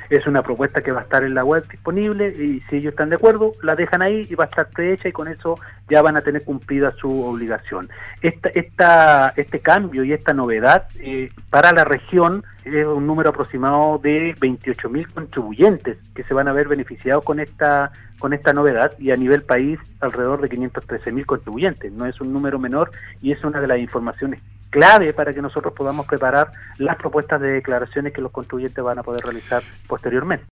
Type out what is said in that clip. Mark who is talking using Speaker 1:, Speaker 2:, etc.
Speaker 1: Es una propuesta que va a estar en la web disponible y si ellos están de acuerdo, la dejan ahí y va a estar prehecha y con eso ya van a tener cumplida su obligación. Este cambio y esta novedad para la región es un número aproximado de 28.000 contribuyentes que se van a ver beneficiados con esta novedad, y a nivel país alrededor de 513.000 contribuyentes. No es un número menor y es una de las informaciones clave para que nosotros podamos preparar las propuestas de declaraciones que los contribuyentes van a poder realizar posteriormente.